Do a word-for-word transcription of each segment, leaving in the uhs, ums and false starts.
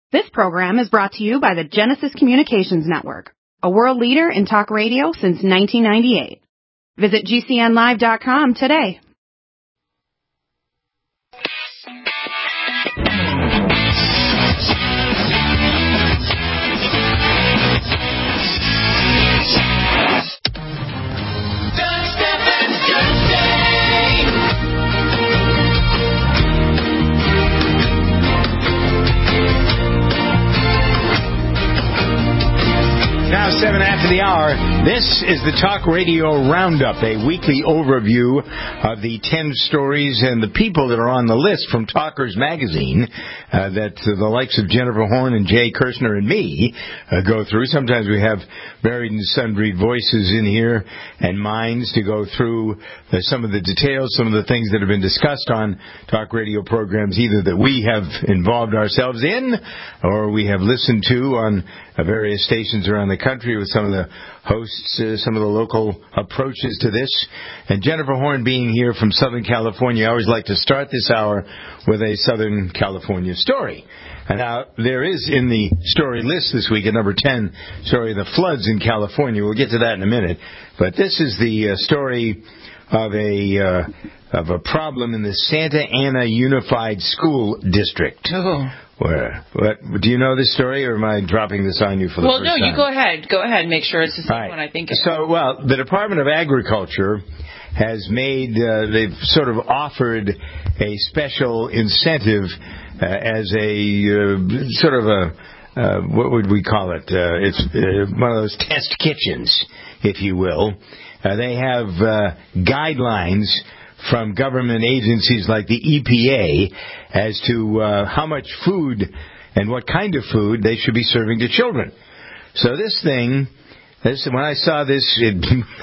This program is brought to you by the Genesis Communications Network, a world leader in talk radio since nineteen ninety-eight. Visit G C N live dot com today. Now seven after the hour, this is the Talk Radio Roundup, a weekly overview of the ten stories and the people that are on the list from Talkers Magazine uh, that uh, the likes of Jennifer Horn and Jay Kirshner and me uh, go through. Sometimes we have varied and sundry voices in here and minds to go through uh, some of the details, some of the things that have been discussed on talk radio programs, either that we have involved ourselves in or we have listened to on uh, various stations around the country with some of the hosts, uh, some of the local approaches to this. And Jennifer Horn being here from Southern California, I always like to start this hour with a Southern California story. And now, there is in the story list this week at number ten, story, the floods in California. We'll get to that in a minute. But this is the uh, story of a uh, of a problem in the Santa Ana Unified School District. Oh. Where, what, do you know this story, or am I dropping this on you for the well, first no, time? Well, no, you go ahead. Go ahead and make sure it's the same right. one, I think. It's so, well, the Department of Agriculture has made, uh, they've sort of offered a special incentive uh, as a uh, sort of a, uh, what would we call it? Uh, it's uh, one of those test kitchens, if you will. Uh, they have uh, guidelines from government agencies like the E P A as to uh, how much food and what kind of food they should be serving to children. So this thing, this, when I saw this, it,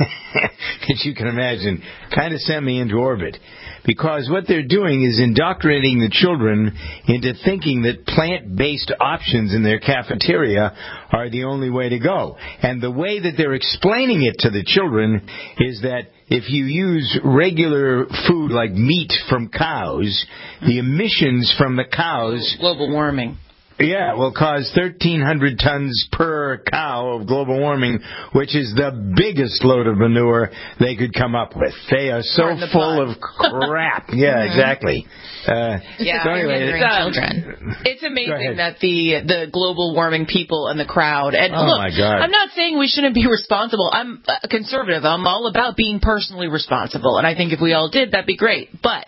as you can imagine, kind of sent me into orbit. Because what they're doing is indoctrinating the children into thinking that plant-based options in their cafeteria are the only way to go. And the way that they're explaining it to the children is that if you use regular food like meat from cows, the emissions from the cows... Global warming. Yeah, will cause thirteen hundred tons per cow of global warming, which is the biggest load of manure they could come up with. They are so the full pun. of crap. Yeah, mm-hmm. exactly. Uh, yeah, so anyway, it's, um, children. It's amazing that the the global warming people and the crowd. And oh look, my God. I'm not saying we shouldn't be responsible. I'm a conservative. I'm all about being personally responsible, and I think if we all did, that'd be great. But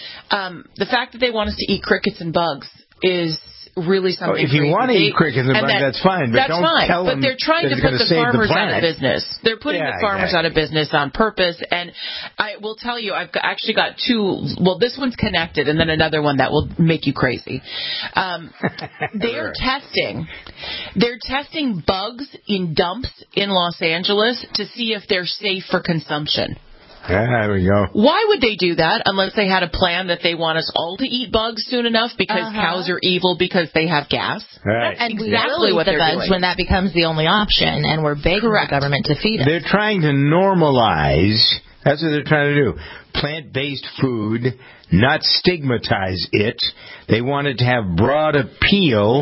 um, the fact that they want us to eat crickets and bugs is really something. Oh, if you crazy. want to eat crickets and, and bugs, that, that's fine. But that's don't fine. tell but them they're trying to put the farmers the out of business. They're putting yeah, the farmers exactly. out of business on purpose. And I will tell you, I've actually got two. Well, this one's connected, and then another one that will make you crazy. Um, they're testing. They're testing bugs in dumps in Los Angeles to see if they're safe for consumption. Yeah, there we go. Why would they do that unless they had a plan that they want us all to eat bugs soon enough because uh-huh. cows are evil because they have gas? Right. That's and exactly we will what eat the they're bugs doing. when that becomes the only option, and we're begging Correct. the government to feed us. They're trying to normalize, that's what they're trying to do, plant-based food, not stigmatize it. They want it to have broad appeal,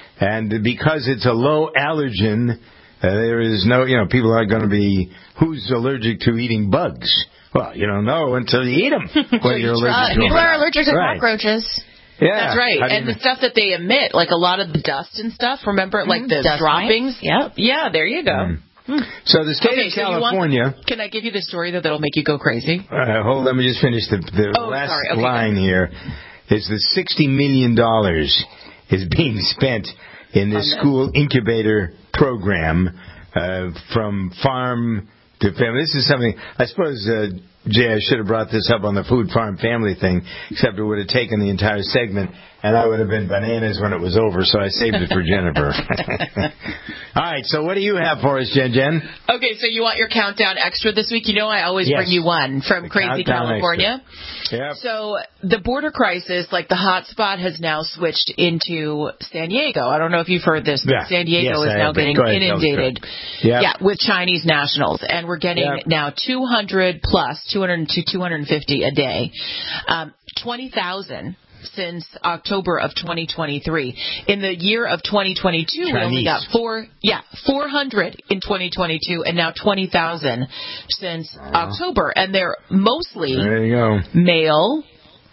and because it's a low allergen, uh, there is no, you know, people aren't going to be, who's allergic to eating bugs? Well, you don't know until you eat them whether you're allergic to them. People are allergic to right. cockroaches. Yeah, that's right. And the stuff that they emit, like a lot of the dust and stuff, remember, mm-hmm. like the dust droppings? Yep. Yeah, there you go. Mm. So the state okay, of so California... Want, can I give you the story that that'll make you go crazy? Uh, hold on, let me just finish the, the oh, last sorry. Okay, line good. here. Is that sixty million dollars is being spent in this school incubator program uh, from farm to family. This is something, I suppose... Uh, Jay, I should have brought this up on the food farm family thing, except it would have taken the entire segment, and I would have been bananas when it was over, so I saved it for Jennifer. All right, so what do you have for us, Jen Jen? Okay, so you want your countdown extra this week? You know I always yes. bring you one from the Crazy California. Yep. So the border crisis, like the hot spot, has now switched into San Diego. I don't know if you've heard this, but yeah. San Diego yes, is now getting ahead, inundated yep. yeah, with Chinese nationals, and we're getting yep. now two hundred plus, two hundred to two hundred fifty a day. Um, twenty thousand since October of twenty twenty-three. In the year of twenty twenty-two, Chinese. we only got four, yeah, four hundred in twenty twenty-two, and now twenty thousand since uh, October. And they're mostly there you go. male,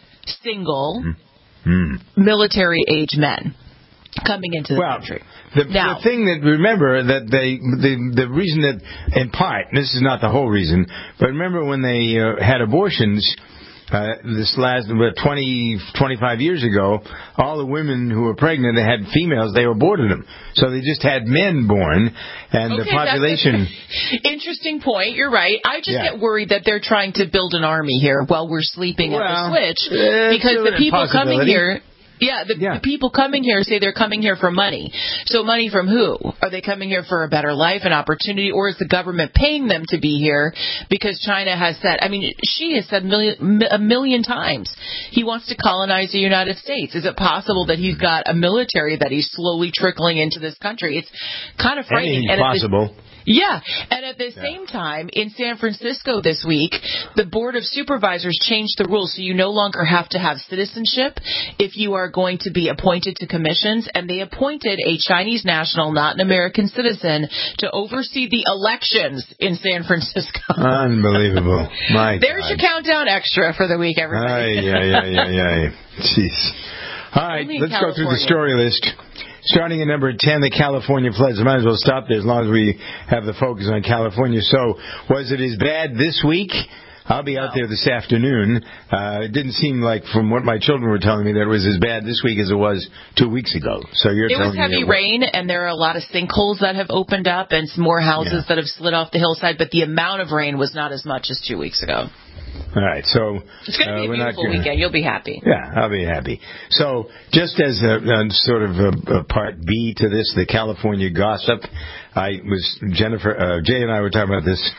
single, mm. military-age men coming into the well, country. The, now, the thing that, remember, that they, the, the reason that, in part, this is not the whole reason, but remember when they uh, had abortions, uh, this last, what, twenty, twenty-five years ago, all the women who were pregnant, they had females, they aborted them. So they just had men born, and okay, the population... That's a interesting point, you're right. I just yeah. get worried that they're trying to build an army here while we're sleeping well, at the switch, uh, because the people coming here... Yeah the, yeah, the people coming here say they're coming here for money. So money from who? Are they coming here for a better life, an opportunity, or is the government paying them to be here because China has said, I mean, Xi has said million, a million times he wants to colonize the United States. Is it possible that he's got a military that he's slowly trickling into this country? It's kind of frightening. Anything's possible. Yeah, and at the same time, in San Francisco this week, the Board of Supervisors changed the rules, so you no longer have to have citizenship if you are going to be appointed to commissions, and they appointed a Chinese national, not an American citizen, to oversee the elections in San Francisco. Unbelievable. My There's God. your countdown extra for the week, everybody. Aye, yeah, yeah, yeah, yeah. Jeez. All right, let's go through the story list. Starting at number ten, the California floods. I might as well stop there as long as we have the focus on California. So, was it as bad this week? I'll be out there this afternoon. Uh, it didn't seem like, from what my children were telling me, that it was as bad this week as it was two weeks ago. So you're it telling was heavy me rain, and there are a lot of sinkholes that have opened up, and some more houses yeah. that have slid off the hillside. But the amount of rain was not as much as two weeks ago. All right, so it's going to be uh, a beautiful gonna, weekend. You'll be happy. Yeah, I'll be happy. So, just as a, a sort of a, a part B to this, the California gossip. I was Jennifer, uh, Jay, and I were talking about this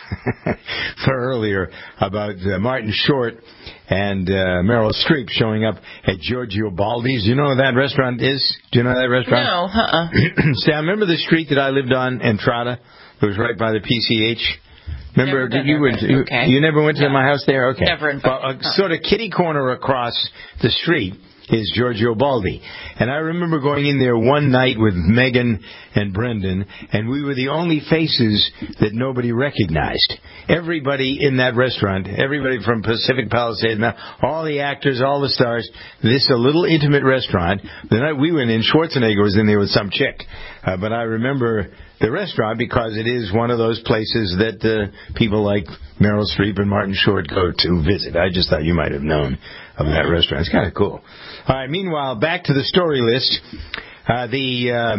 for earlier about uh, Martin Short and uh, Meryl Streep showing up at Giorgio Baldi's. Do you know what that restaurant is? Do you know that restaurant? No, uh-uh. Sam, remember the street that I lived on, Entrada? It was right by the P C H. Remember, never you went. You, okay. you never went to no. my house there. Okay. Never invited. Well, uh, sort of kitty corner across the street is Giorgio Baldi, and I remember going in there one night with Megan and Brendan, and we were the only faces that nobody recognized. Everybody in that restaurant, everybody from Pacific Palisades, all the actors, all the stars. This a little intimate restaurant. The night we went in, Schwarzenegger was in there with some chick, uh, but I remember the restaurant because it is one of those places that uh, people like Meryl Streep and Martin Short go to visit. I just thought you might have known of that restaurant. It's kind of cool. All right, meanwhile, back to the story list. Uh, the uh,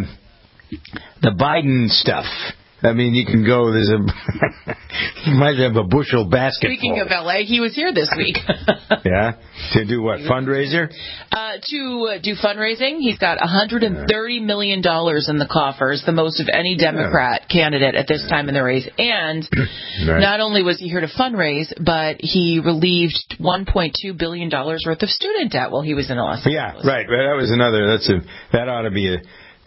the Biden stuff. I mean, you can go, there's a, you might have a bushel basket. Speaking full. of L A, he was here this week. Yeah? To do what, fundraiser? Uh, to uh, do fundraising. He's got one hundred thirty million dollars in the coffers, the most of any Democrat yeah. candidate at this time in the race. And right. not only was he here to fundraise, but he relieved one point two billion dollars worth of student debt while he was in Los Angeles. Yeah, right. That was another, that's a, that ought to be a,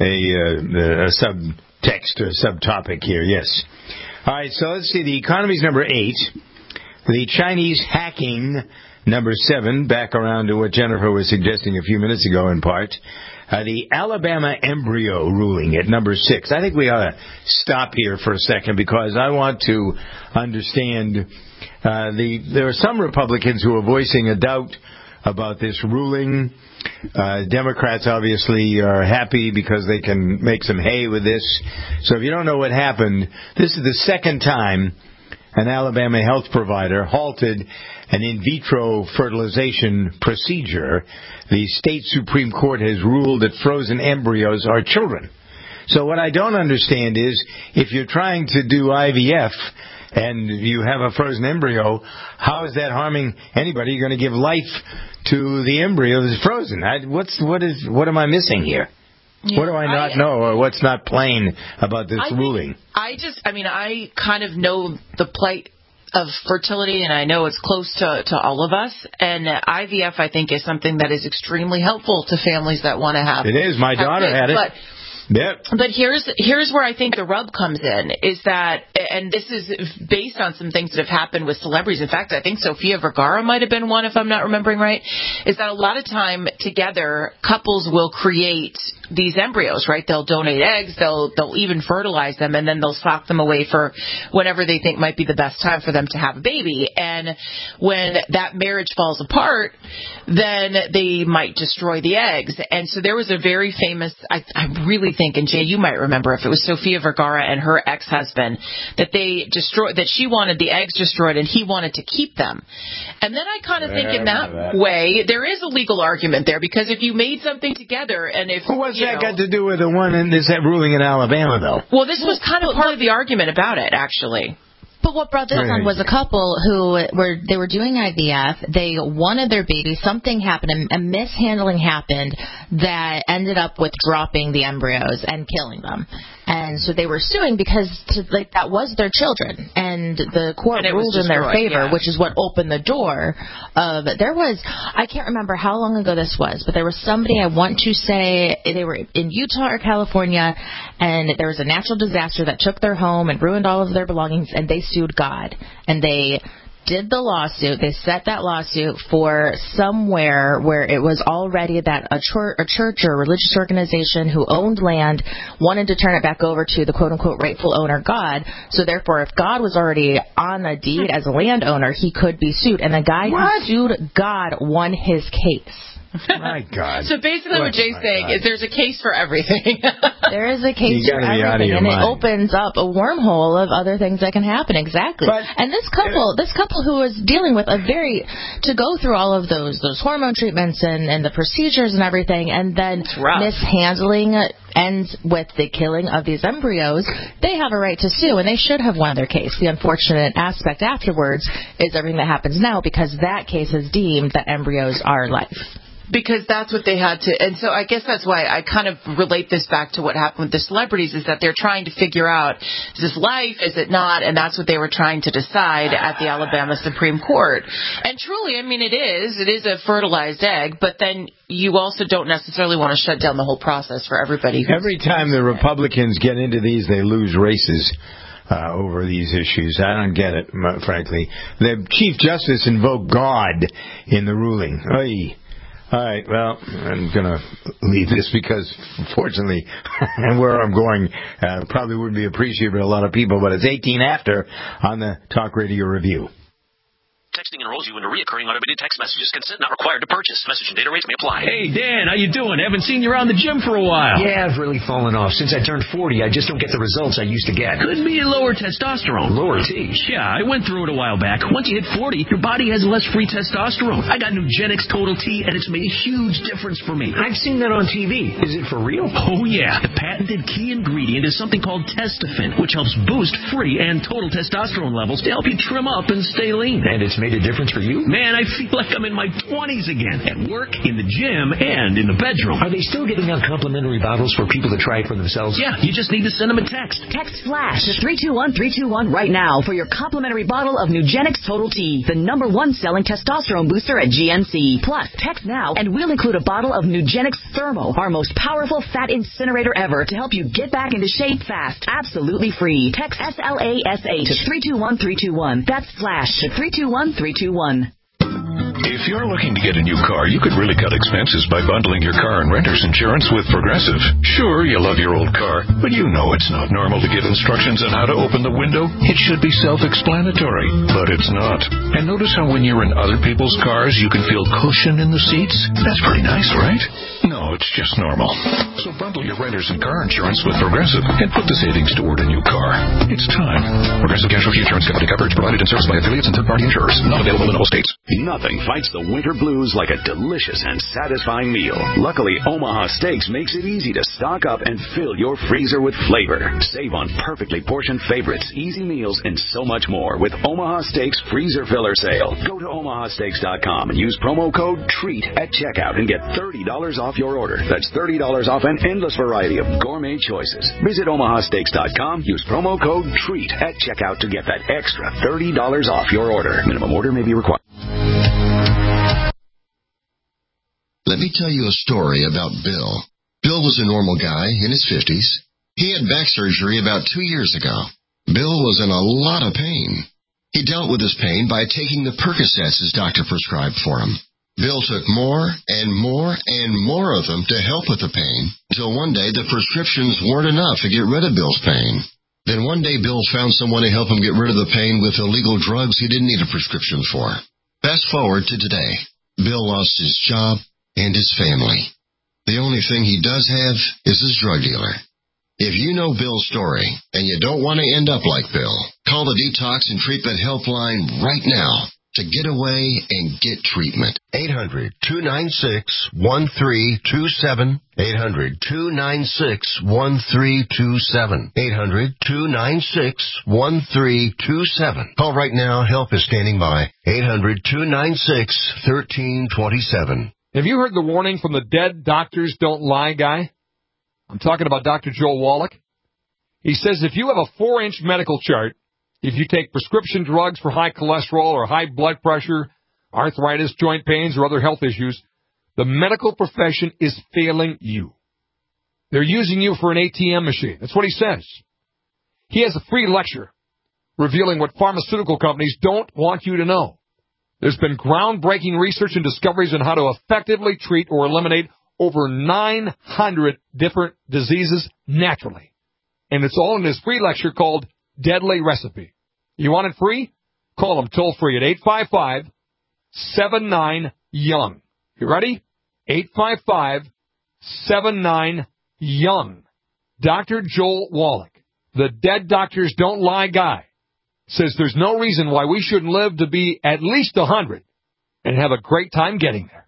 a, a, a sub... text or subtopic here, yes. All right, so let's see. The economy's number eight. The Chinese hacking, number seven, back around to what Jennifer was suggesting a few minutes ago in part. Uh, the Alabama embryo ruling at number six. I think we ought to stop here for a second because I want to understand uh, the. There are some Republicans who are voicing a doubt about this ruling. Uh, Democrats obviously are happy because they can make some hay with this. So if you don't know what happened, this is the second time an Alabama health provider halted an in vitro fertilization procedure. The state Supreme Court has ruled that frozen embryos are children. So what I don't understand is if you're trying to do I V F and you have a frozen embryo, how is that harming anybody? You're going to give life to the embryo that's frozen. I, what's what is what am I missing here? Yeah, what do I not I, know, or what's not plain about this I ruling? Think, I just, I mean, I kind of know the plight of fertility, and I know it's close to, to all of us. And I V F, I think, is something that is extremely helpful to families that want to have. It is. My daughter kids, had it. But Yep. But here's here's where I think the rub comes in, is that, and this is based on some things that have happened with celebrities. In fact, I think Sofia Vergara might have been one, if I'm not remembering right, is that a lot of time together, couples will create these embryos, right? They'll donate eggs, they'll they'll even fertilize them, and then they'll sock them away for whenever they think might be the best time for them to have a baby. And when that marriage falls apart, then they might destroy the eggs. And so there was a very famous, I, I really think, and Jay, you might remember, if it was Sofia Vergara and her ex-husband, that they destroyed, that she wanted the eggs destroyed and he wanted to keep them. And then I kind of think in that, that way, there is a legal argument there, because if you made something together and if... Well, what's you that know, got to do with the one in this ruling in Alabama, though? Well, this was kind of part of the argument about it, actually. But what brought this on was a couple who were they were doing I V F. They wanted their baby. Something happened, a mishandling happened that ended up with dropping the embryos and killing them. And so they were suing because to, like that was their children, and the court and ruled in their favor, yeah. which is what opened the door. Of there was I can't remember how long ago this was, but there was somebody, I want to say they were in Utah or California, and there was a natural disaster that took their home and ruined all of their belongings, and they sued God, and they did the lawsuit. They set that lawsuit for somewhere where it was already that a, chur- a church or a religious organization who owned land wanted to turn it back over to the quote-unquote rightful owner, God. So therefore, if God was already on the deed as a landowner, he could be sued. And the guy what? who sued God won his case. My God. So basically what, what Jay's saying God. is there's a case for everything. There is a case for everything, and mind. It opens up a wormhole of other things that can happen. Exactly. But, and this couple, this couple who was dealing with a very, to go through all of those those hormone treatments and, and the procedures and everything, and then mishandling ends with the killing of these embryos, they have a right to sue, and they should have won their case. The unfortunate aspect afterwards is everything that happens now, because that case is deemed that embryos are life. Because that's what they had to, and so I guess that's why I kind of relate this back to what happened with the celebrities, is that they're trying to figure out, is this life, is it not, and that's what they were trying to decide at the Alabama Supreme Court. And truly, I mean, it is, it is a fertilized egg, but then you also don't necessarily want to shut down the whole process for everybody. Every time the Republicans get into these, they lose races. Uh, over these issues. I don't get it, frankly. The Chief Justice invoked God in the ruling. Oy. All right, well, I'm going to leave this because, fortunately, where I'm going uh, probably wouldn't be appreciated by a lot of people, but it's eighteen after on the Talk Radio Review. Texting enrolls you into reoccurring automated text messages. Consent not required to purchase. Message and data rates may apply. Hey, Dan, how you doing? Haven't seen you around the gym for a while. Yeah, I've really fallen off. Since I turned forty, I just don't get the results I used to get. Could be lower testosterone. Lower T? Yeah, I went through it a while back. Once you hit forty, your body has less free testosterone. I got Nugenix Total T, and it's made a huge difference for me. I've seen that on T V. Is it for real? Oh, yeah. The patented key ingredient is something called Testofen, which helps boost free and total testosterone levels to help you trim up and stay lean. And it's made a difference for you? Man, I feel like I'm in my twenties again. At work, in the gym, and in the bedroom. Are they still giving out complimentary bottles for people to try it for themselves? Yeah, you just need to send them a text. Text FLASH to three two one three two one right now for your complimentary bottle of Nugenix Total T, the number one selling testosterone booster at G N C. Plus, text now and we'll include a bottle of Nugenix Thermo, our most powerful fat incinerator ever, to help you get back into shape fast. Absolutely free. Text S L A S H to three two one three two one. That's FLASH to three two one three two one. If you're looking to get a new car, you could really cut expenses by bundling your car and renter's insurance with Progressive. Sure, you love your old car, but you know it's not normal to give instructions on how to open the window. It should be self-explanatory, but it's not. And notice how when you're in other people's cars, you can feel cushion in the seats? That's pretty nice, right? No, it's just normal. So bundle your renter's and car insurance with Progressive and put the savings toward a new car. It's time. Progressive Casualty Insurance Company coverage provided and serviced by affiliates and third-party insurers. Not available in all states. Nothing fights the winter blues like a delicious and satisfying meal. Luckily, Omaha Steaks makes it easy to stock up and fill your freezer with flavor. Save on perfectly portioned favorites, easy meals, and so much more with Omaha Steaks Freezer Filler Sale. Go to omaha steaks dot com and use promo code TREAT at checkout and get thirty dollars off your order. That's thirty dollars off an endless variety of gourmet choices. Visit omaha steaks dot com, use promo code TREAT at checkout to get that extra thirty dollars off your order. Minimum order may be required. Let me tell you a story about Bill. Bill was a normal guy in his fifties. He had back surgery about two years ago. Bill was in a lot of pain. He dealt with his pain by taking the Percocets his doctor prescribed for him. Bill took more and more and more of them to help with the pain, until one day the prescriptions weren't enough to get rid of Bill's pain. Then one day Bill found someone to help him get rid of the pain with illegal drugs he didn't need a prescription for. Fast forward to today. Bill lost his job and his family. The only thing he does have is his drug dealer. If you know Bill's story and you don't want to end up like Bill, call the Detox and Treatment Helpline right now to get away and get treatment. eight hundred, two nine six, one three two seven. eight hundred, two nine six, one three two seven. eight hundred, two nine six, one three two seven. Call right now. Help is standing by. eight hundred, two nine six, one three two seven. Have you heard the warning from the Dead Doctors Don't Lie guy? I'm talking about Doctor Joel Wallach. He says if you have a four-inch medical chart, if you take prescription drugs for high cholesterol or high blood pressure, arthritis, joint pains, or other health issues, the medical profession is failing you. They're using you for an A T M machine. That's what he says. He has a free lecture revealing what pharmaceutical companies don't want you to know. There's been groundbreaking research and discoveries on how to effectively treat or eliminate over nine hundred different diseases naturally. And it's all in his free lecture called Deadly Recipe. You want it free? Call him toll free at eight five five, seven nine, young. You ready? eight five five, seven nine, young. Doctor Joel Wallach, the Dead Doctors Don't Lie guy, says there's no reason why we shouldn't live to be at least one hundred and have a great time getting there.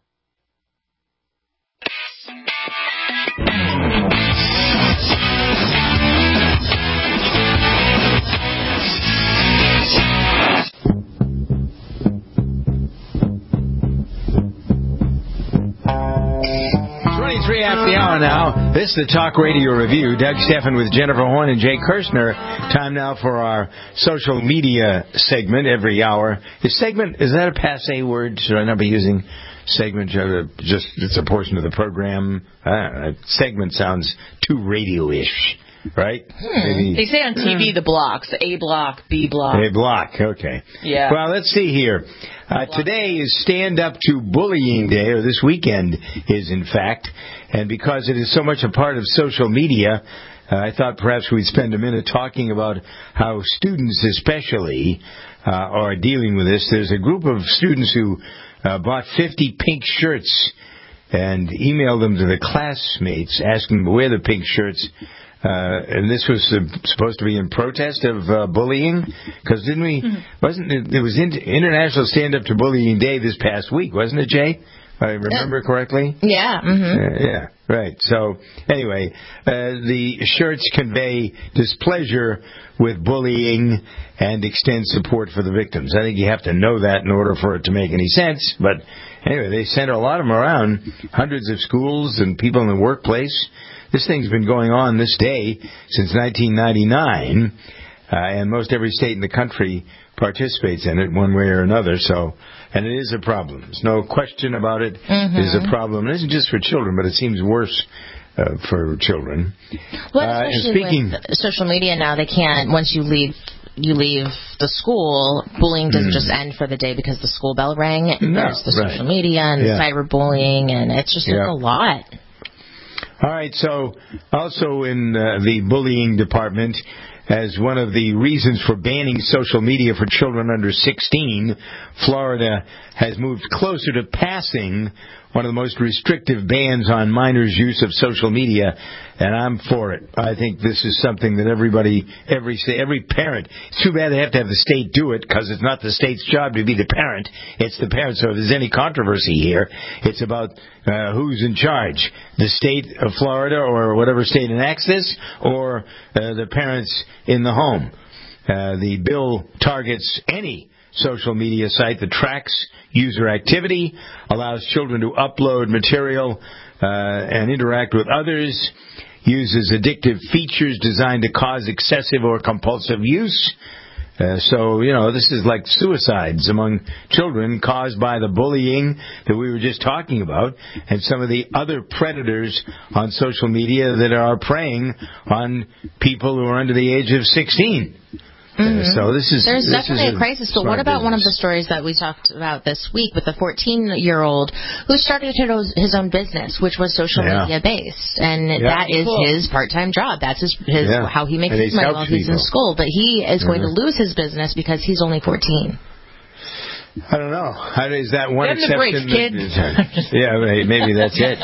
twenty-three after the hour now. This is the Talk Radio Review. Doug Steffen with Jennifer Horn and Jay Kirshner. Time now for our social media segment every hour. Is segment, is that a passé word? Should I not be using segment? Just, it's a portion of the program. Uh, segment sounds too radio-ish, right? Hmm. Maybe. They say on T V the blocks, A block, B block. A block, okay. Yeah. Well, let's see here. Uh, today is Stand Up to Bullying Day, or this weekend is, in fact. And because it is so much a part of social media, uh, I thought perhaps we'd spend a minute talking about how students especially uh, are dealing with this. There's a group of students who uh, bought fifty pink shirts and emailed them to the classmates asking them to wear the pink shirts. Uh, and this was uh, supposed to be in protest of uh, bullying, because didn't we? Mm-hmm. Wasn't it? It was in, International Stand Up to Bullying Day this past week, wasn't it, Jay? If I remember uh, correctly. Yeah. Mm-hmm. Uh, yeah. Right. So anyway, uh, the shirts convey displeasure with bullying and extend support for the victims. I think you have to know that in order for it to make any sense. But anyway, they sent a lot of them around, hundreds of schools and people in the workplace. This thing's been going on this day since nineteen ninety-nine, uh, and most every state in the country participates in it one way or another. So, and it is a problem. There's no question about it. Mm-hmm. It is a problem. It isn't just for children, but it seems worse uh, for children. Well, uh, especially speaking, with social media now, they can't, once you leave you leave the school, bullying doesn't mm. just end for the day because the school bell rang. No, There's the right. social media and yeah. cyberbullying, and it's just yeah. like a lot. All right, so also in uh, the bullying department, as one of the reasons for banning social media for children under sixteen, Florida has moved closer to passing one of the most restrictive bans on minors' use of social media, and I'm for it. I think this is something that everybody, every every parent, it's too bad they have to have the state do it, because it's not the state's job to be the parent, it's the parent. So if there's any controversy here, it's about uh, who's in charge, the state of Florida or whatever state enacts this, or uh, the parents in the home. Uh, the bill targets any social media site that tracks user activity, allows children to upload material uh, and interact with others, uses addictive features designed to cause excessive or compulsive use, Uh, so, you know, this is like suicides among children caused by the bullying that we were just talking about and some of the other predators on social media that are preying on people who are under the age of sixteen. Mm-hmm. Uh, so this is There's this definitely is a crisis. But what about business. one of the stories that we talked about this week with the fourteen-year-old who started his own business, which was social yeah. media based, and yeah. that is cool. his part-time job. That's his, his yeah. how he makes and his money while he's people. in school. But he is going mm-hmm. to lose his business because he's only fourteen. I don't know. How, is that one Get in the exception? brakes, That, yeah, maybe that's it.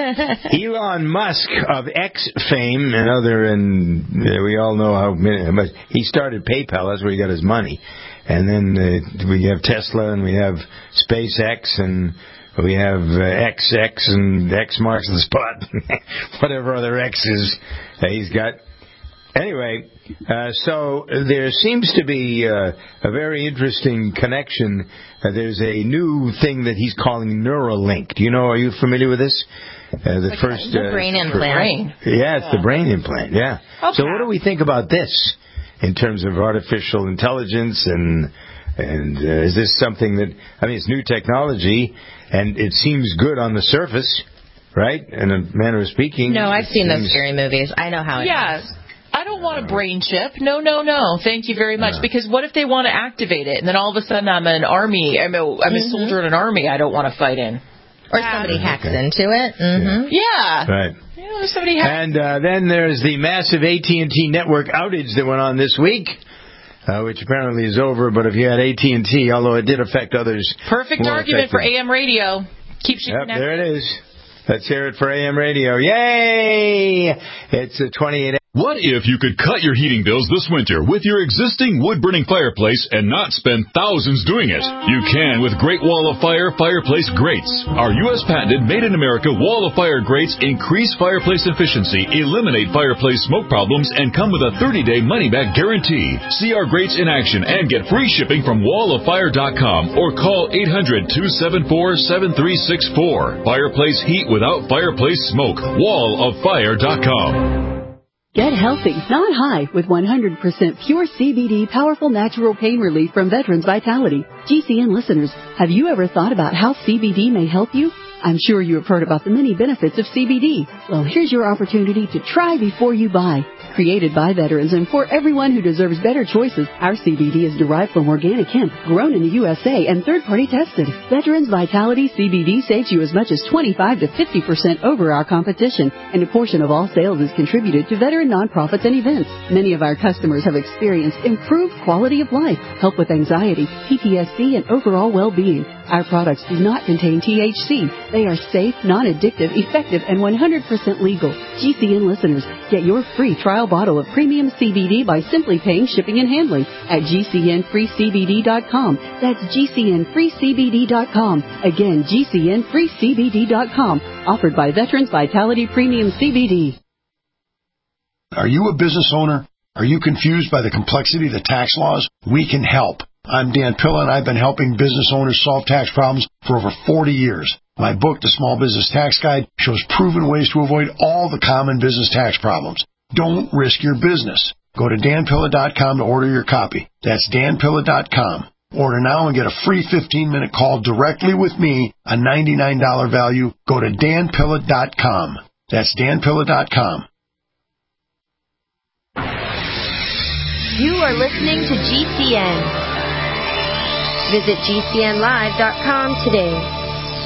Elon Musk of X fame and other, and uh, we all know how much he started PayPal. That's where he got his money. And then uh, we have Tesla, and we have SpaceX, and we have uh, X X, and X marks the spot. Whatever other X's uh, he's got. Anyway, uh, so there seems to be uh, a very interesting connection. Uh, there's a new thing that he's calling Neuralink. Do you know? Are you familiar with this? Uh, the like first the uh, brain implant. Yeah, it's yeah. the brain implant. Yeah. Okay. So what do we think about this in terms of artificial intelligence and and uh, is this something that I mean it's new technology and it seems good on the surface, right? In a manner of speaking. No, I've seen seems... those scary movies. I know how it yeah. is. I don't want a brain chip. No, no, no. Thank you very much. No. Because what if they want to activate it, and then all of a sudden I'm an army, I'm a, I'm a mm-hmm. soldier in an army I don't want to fight in. Or somebody hacks okay. into it. Mm-hmm. Yeah. Right. Yeah, somebody hacks. And uh, then there's the massive A T and T network outage that went on this week, uh, which apparently is over. But if you had A T and T, although it did affect others. Perfect argument affected. for A M radio. Keeps you yep, connected. There it is. Let's hear it for A M radio. Yay! It's a twenty-eight. What if you could cut your heating bills this winter with your existing wood-burning fireplace and not spend thousands doing it? You can with Great Wall of Fire fireplace grates. Our U S patented made-in-America Wall of Fire grates increase fireplace efficiency, eliminate fireplace smoke problems, and come with a thirty-day money-back guarantee. See our grates in action and get free shipping from wall of fire dot com or call eight hundred, two seven four, seven three six four. Fireplace heat without fireplace smoke. wall of fire dot com. Get healthy, not high, with one hundred percent pure C B D powerful natural pain relief from Veterans Vitality. G C N listeners, have you ever thought about how C B D may help you? I'm sure you have heard about the many benefits of C B D. Well, here's your opportunity to try before you buy. Created by veterans and for everyone who deserves better choices, our C B D is derived from organic hemp, grown in the U S A and third-party tested. Veterans Vitality C B D saves you as much as twenty-five to fifty percent over our competition, and a portion of all sales is contributed to veteran nonprofits and events. Many of our customers have experienced improved quality of life, help with anxiety, P T S D, and overall well-being. Our products do not contain T H C. They are safe, non-addictive, effective, and one hundred percent legal. G C N listeners, get your free trial bottle of premium C B D by simply paying shipping and handling at G C N free C B D dot com. That's G C N free C B D dot com. Again, G C N free C B D dot com. Offered by Veterans Vitality Premium C B D. Are you a business owner? Are you confused by the complexity of the tax laws? We can help. I'm Dan Pilla, and I've been helping business owners solve tax problems for over forty years. My book, The Small Business Tax Guide, shows proven ways to avoid all the common business tax problems. Don't risk your business. Go to Dan Pilla dot com to order your copy. That's Dan Pilla dot com. Order now and get a free fifteen-minute call directly with me, a ninety-nine dollars value. Go to Dan Pilla dot com. That's Dan Pilla dot com. You are listening to G C N. Visit G C N live dot com today.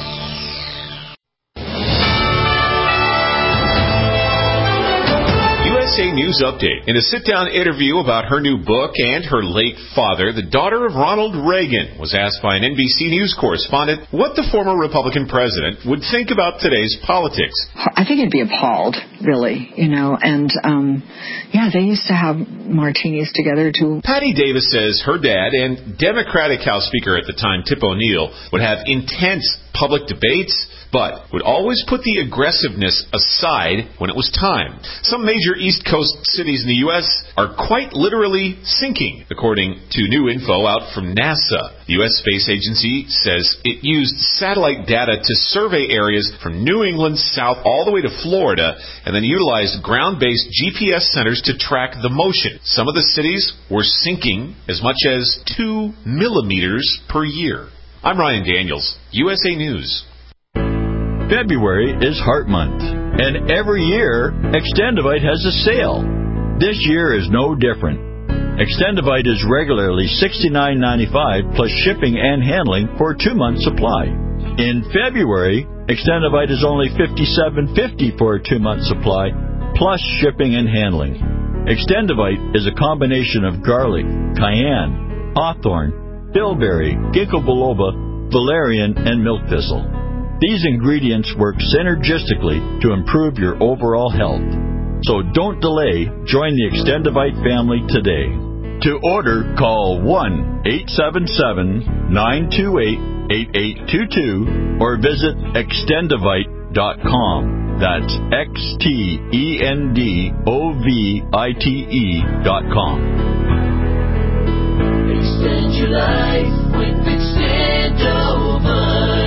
U S A News Update. In a sit-down interview about her new book and her late father, the daughter of Ronald Reagan was asked by an N B C News correspondent what the former Republican president would think about today's politics. I think he'd be appalled, really, you know, and, um, yeah, they used to have martinis together, too. Patty Davis says her dad and Democratic House Speaker at the time, Tip O'Neill, would have intense public debates, but would always put the aggressiveness aside when it was time. Some major East Coast cities in the U S are quite literally sinking, according to new info out from NASA. The U S Space Agency says it used satellite data to survey areas from New England south all the way to Florida, and then utilized ground-based G P S centers to track the motion. Some of the cities were sinking as much as two millimeters per year. I'm Ryan Daniels, U S A News. February is Heart Month, and every year, Extendivite has a sale. This year is no different. Extendivite is regularly sixty-nine ninety-five plus shipping and handling for a two-month supply. In February, Extendivite is only fifty-seven fifty for a two-month supply plus shipping and handling. Extendivite is a combination of garlic, cayenne, hawthorn, bilberry, ginkgo biloba, valerian, and milk thistle. These ingredients work synergistically to improve your overall health. So don't delay. Join the Extendivite family today. To order, call one eight seven seven, nine two eight, eight eight two two or visit extendivite dot com. That's X T E N D O V I T E dot com. Extend your life with Extendivite.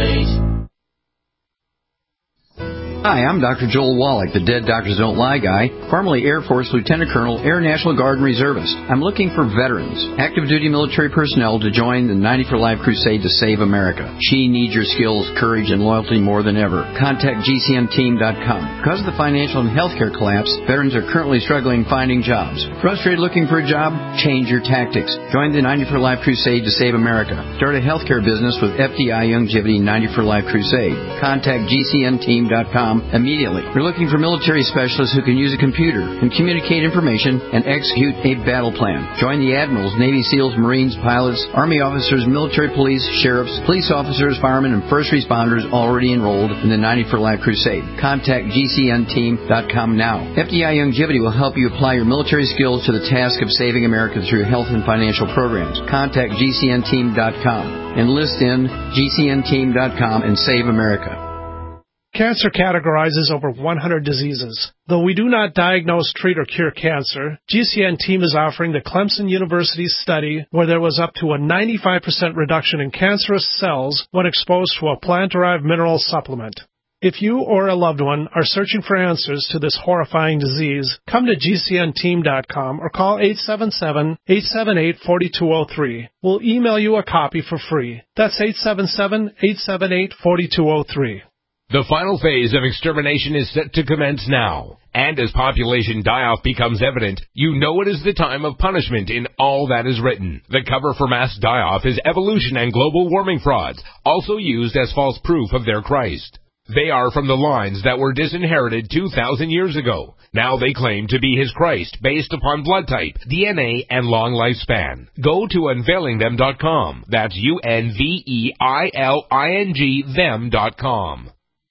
Hi, I'm Doctor Joel Wallach, the Dead Doctors Don't Lie guy, formerly Air Force Lieutenant Colonel, Air National Guard and Reservist. I'm looking for veterans, active duty military personnel to join the ninety for Life crusade to save America. She needs your skills, courage, and loyalty more than ever. Contact G C N team dot com. Because of the financial and healthcare collapse, veterans are currently struggling finding jobs. Frustrated looking for a job? Change your tactics. Join the ninety for Life crusade to save America. Start a healthcare business with F D I Youngevity ninety for Life crusade. Contact G C N team dot com immediately. We're looking for military specialists who can use a computer and communicate information and execute a battle plan. Join the admirals, Navy SEALs, Marines, pilots, Army officers, military police, sheriffs, police officers, firemen, and first responders already enrolled in the ninety for Life crusade. Contact G C N team dot com now. F D I Youngevity will help you apply your military skills to the task of saving America through health and financial programs. Contact G C N team dot com. Enlist in G C N team dot com and save America. Cancer categorizes over one hundred diseases. Though we do not diagnose, treat, or cure cancer, G C N team is offering the Clemson University study where there was up to a ninety-five percent reduction in cancerous cells when exposed to a plant-derived mineral supplement. If you or a loved one are searching for answers to this horrifying disease, come to G C N team dot com or call eight seven seven, eight seven eight, four two zero three. We'll email you a copy for free. That's eight seven seven, eight seven eight, four two zero three. The final phase of extermination is set to commence now. And as population die-off becomes evident, you know it is the time of punishment in all that is written. The cover for mass die-off is evolution and global warming frauds, also used as false proof of their Christ. They are from the lines that were disinherited two thousand years ago. Now they claim to be his Christ based upon blood type, D N A, and long lifespan. Go to unveiling them dot com. That's U N V E I L I N G them dot com.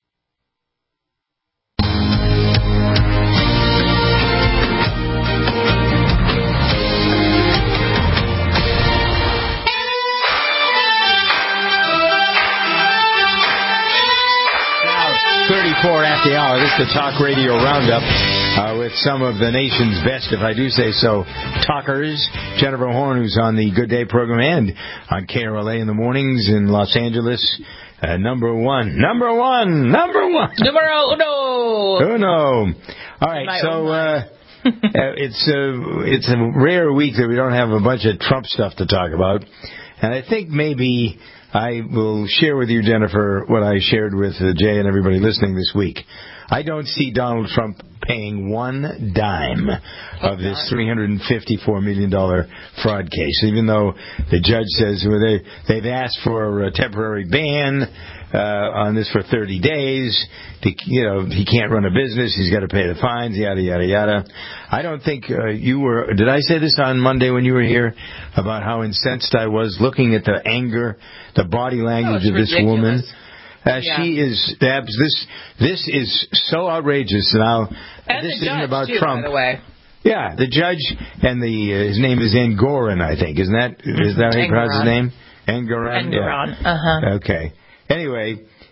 thirty-four after the hour. This is the Talk Radio Roundup uh, with some of the nation's best, if I do say so, talkers. Jennifer Horn, who's on the Good Day program and on K R L A in the mornings in Los Angeles. Uh, number one. Number one. Number one. Numero uno. Uno. All right, so uh, uh, it's, uh, it's a rare week that we don't have a bunch of Trump stuff to talk about. And I think maybe I will share with you, Jennifer, what I shared with uh, Jay and everybody listening this week. I don't see Donald Trump paying one dime of this three hundred fifty-four million dollars fraud case, even though the judge says well, they, they've asked for a temporary ban uh, on this for thirty days. To, you know, he can't run a business. He's got to pay the fines, yada, yada, yada. I don't think uh, you were... Did I say this on Monday when you were here about how incensed I was looking at the anger, the body language oh, of this ridiculous. woman? Uh, yeah. She is this. This is so outrageous. Now, and this the isn't judge about too, Trump. By the way. Yeah, the judge and the uh, his name is Engoron, I think. Isn't that is that how you pronounce his name? Engoron. Engoron. Yeah. Uh huh. Okay. Anyway,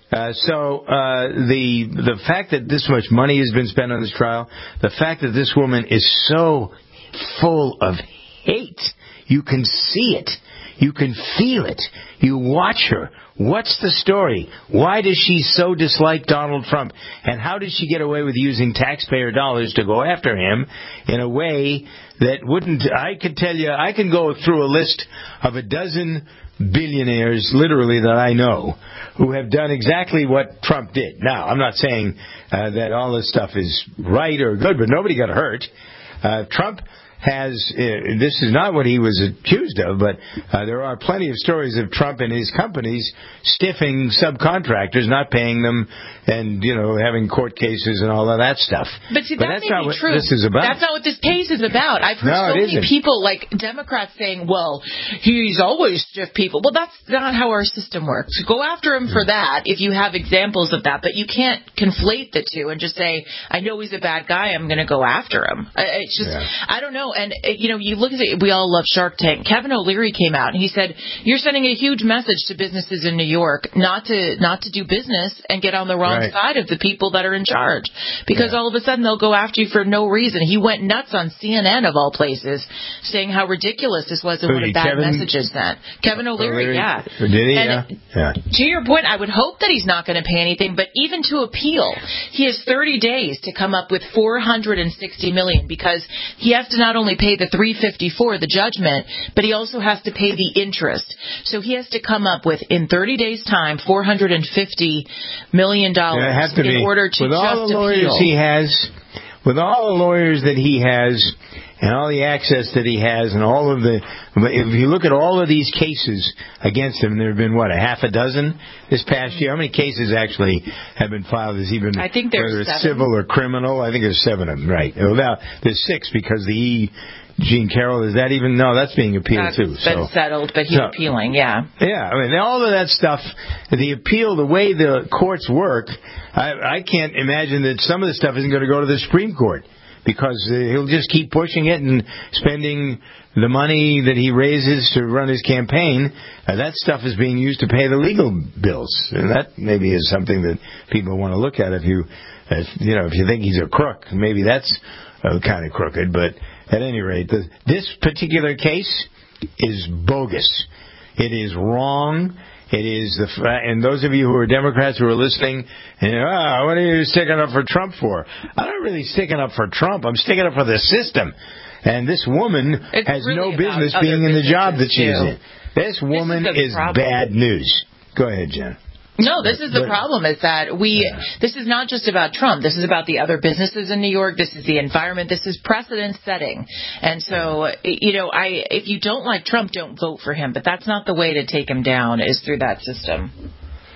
Uh, so uh, the the fact that this much money has been spent on this trial, the fact that this woman is so full of hate, you can see it, you can feel it, you watch her. What's the story? Why does she so dislike Donald Trump? And how did she get away with using taxpayer dollars to go after him in a way that wouldn't... I could tell you, I can go through a list of a dozen billionaires, literally, that I know, who have done exactly what Trump did. Now, I'm not saying uh, that all this stuff is right or good, but nobody got hurt. Uh, Trump... has, uh, this is not what he was accused of, but uh, there are plenty of stories of Trump and his companies stiffing subcontractors, not paying them, and, you know, having court cases and all of that stuff. But see, but that that's may not be what true. This is about. That's not what this case is about. I've heard No, so it many isn't. people, like Democrats, saying, well, he's always stiff people. Well, that's not how our system works. Go after him for that if you have examples of that, but you can't conflate the two and just say, I know he's a bad guy, I'm going to go after him. It's just, yeah. I don't know. And, you know, you look at it, we all love Shark Tank. Kevin O'Leary came out and he said, you're sending a huge message to businesses in New York not to not to do business and get on the wrong right. side of the people that are in charge. Because yeah. all of a sudden they'll go after you for no reason. He went nuts on C N N, of all places, saying how ridiculous this was and Who, what a bad Kevin? message is that. Kevin O'Leary, O'Leary? yeah. Did he? And yeah. yeah. To your point, I would hope that he's not going to pay anything, but even to appeal, he has thirty days to come up with four hundred sixty million dollars because he has to not only pay the three hundred fifty-four, the judgment, but he also has to pay the interest. So he has to come up with, in thirty days' time, four hundred fifty million dollars yeah, have to in be. order to with just all the lawyers appeal. he has, with all the lawyers that he has, and all the access that he has, and all of the, if you look at all of these cases against him, there have been, what, a half a dozen this past year? How many cases actually have been filed? Has he been, I think there's whether it's seven. civil or criminal? I think there's seven of them, right. Well, now, there's six because the E. Jean Carroll, is that even? No, that's being appealed That's too. been so. settled, but he's so, appealing, yeah. Yeah, I mean, all of that stuff, the appeal, the way the courts work, I, I can't imagine that some of the stuff isn't going to go to the Supreme Court because uh, he'll just keep pushing it and spending the money that he raises to run his campaign. Uh, that stuff is being used to pay the legal bills, and that maybe is something that people want to look at if you, if, you know, if you think he's a crook. Maybe that's uh, kind of crooked, but. At any rate, the, this particular case is bogus. It is wrong. It is the and those of you who are Democrats who are listening, and ah, what are you sticking up for Trump for? I'm not really sticking up for Trump. I'm sticking up for the system. And this woman it's has really no business other being in the job that she's too. in. This woman this is, is problem. bad news. Go ahead, Jen. No, this is the But, problem is that we, yeah. this is not just about Trump. This is about the other businesses in New York. This is the environment. This is precedent setting. And so, you know, I, if you don't like Trump, don't vote for him. But that's not the way to take him down is through that system.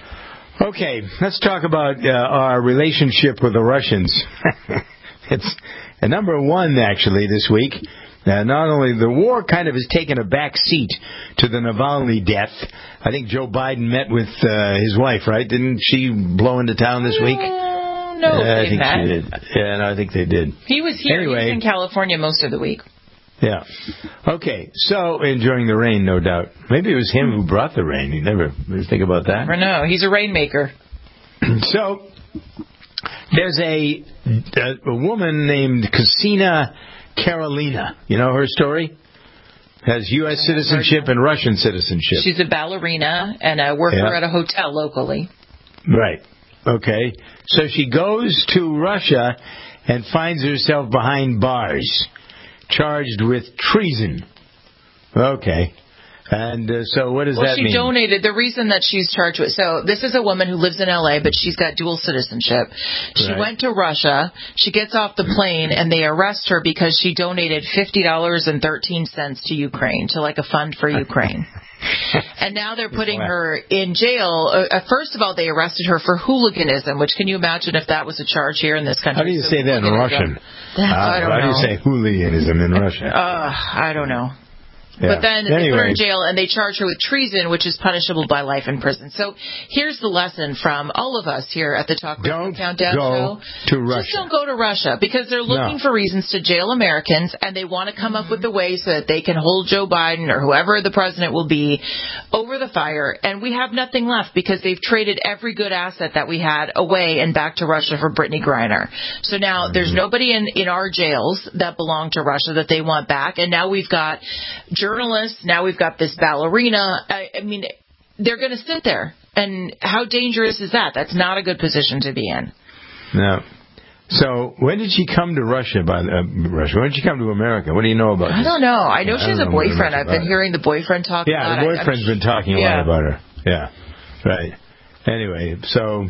Okay, let's talk about uh, our relationship with the Russians. It's uh, number one, actually, this week. Uh, not only the war kind of has taken a back seat to the Navalny death. I think Joe Biden met with uh, his wife, right? Didn't she blow into town this week? Uh, no, uh, I they think met. she did. Yeah, no, I think they did. He was here. Anyway, he was in California most of the week. Yeah. Okay, so enjoying the rain, no doubt. Maybe it was him who brought the rain. You never think about that? Never know. He's a rainmaker. So there's a, a, a woman named Ksenia Karelina. You know her story? Has U S citizenship and Russian citizenship. She's a ballerina and a worker yeah. at a hotel locally. Right. Okay. So she goes to Russia and finds herself behind bars, charged with treason. Okay. And uh, so what does well, that she mean? Well, she donated. The reason that she's charged with... So this is a woman who lives in L A, but she's got dual citizenship. She right. went to Russia. She gets off the plane, and they arrest her because she donated fifty dollars and thirteen cents to Ukraine, to like a fund for Ukraine. And now they're putting wow. her in jail. Uh, first of all, they arrested her for hooliganism, which can you imagine if that was a charge here in this country? How do you so say that in Russian? That's, Uh, I don't how know. do you say hooliganism in Russian? Uh, I don't know. But then anyway. they put her in jail and they charge her with treason, which is punishable by life in prison. So here's the lesson from all of us here at the Talk Radio Countdown go Show. to Russia. Just don't go to Russia because they're looking No. for reasons to jail Americans, and they want to come up with a way so that they can hold Joe Biden or whoever the president will be over the fire. And we have nothing left because they've traded every good asset that we had away and back to Russia for Brittany Griner. So now there's nobody in, in our jails that belong to Russia that they want back. And now we've got journalists. Now we've got this ballerina. I, I mean, they're going to sit there. And how dangerous is that? That's not a good position to be in. No. So when did she come to Russia? By uh, Russia, when did she come to America? What do you know about? I this? don't know. I know I she has a don't know boyfriend. much I've been about it. hearing the boyfriend talk Yeah, about the it. boyfriend's I'm- been talking a yeah. lot about her. Yeah, right. Anyway, so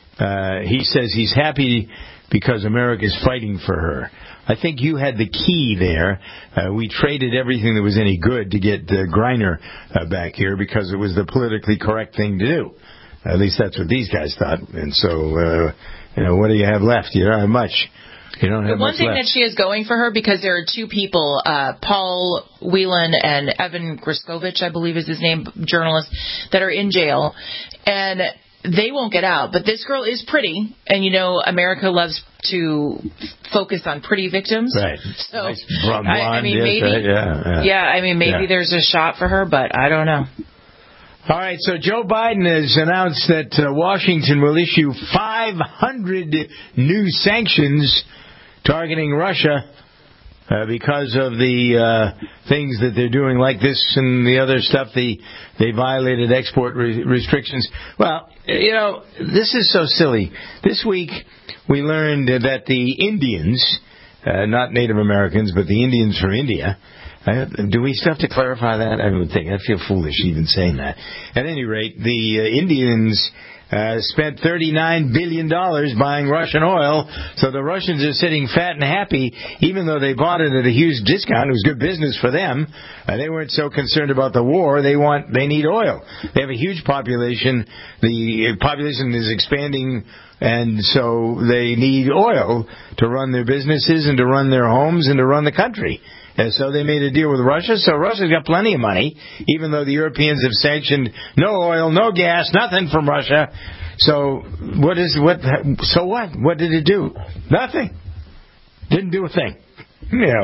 uh, he says he's happy because America's fighting for her. I think you had the key there. Uh, we traded everything that was any good to get uh, Griner uh, back here because it was the politically correct thing to do. At least that's what these guys thought. And so, uh, you know, what do you have left? You don't have much. You don't have The one much thing left. that she has going for her, because there are two people, uh, Paul Whelan and Evan Griskovich, I believe is his name, journalists, that are in jail, and they won't get out. But this girl is pretty, and you know America loves to focus on pretty victims. Right. So, Nice blonde, I, I mean, yes, maybe, right, yeah, yeah. I mean, maybe Yeah. there's a shot for her, but I don't know. All right, so Joe Biden has announced that uh, Washington will issue five hundred new sanctions targeting Russia uh, because of the uh, things that they're doing, like this and the other stuff. The, they violated export re- restrictions. Well, you know, this is so silly. This week we learned that the Indians, uh, not Native Americans, but the Indians from India, I, do we still have to clarify that? I would think. I feel foolish even saying that. At any rate, the uh, Indians uh, spent thirty-nine billion dollars buying Russian oil, so the Russians are sitting fat and happy, even though they bought it at a huge discount. It was good business for them. Uh, they weren't so concerned about the war. They want, they need oil. They have a huge population. The population is expanding, and so they need oil to run their businesses and to run their homes and to run the country. And so they made a deal with Russia. So Russia's got plenty of money, even though the Europeans have sanctioned no oil, no gas, nothing from Russia. So what is what? So what? What did it do? Nothing. Didn't do a thing. You know,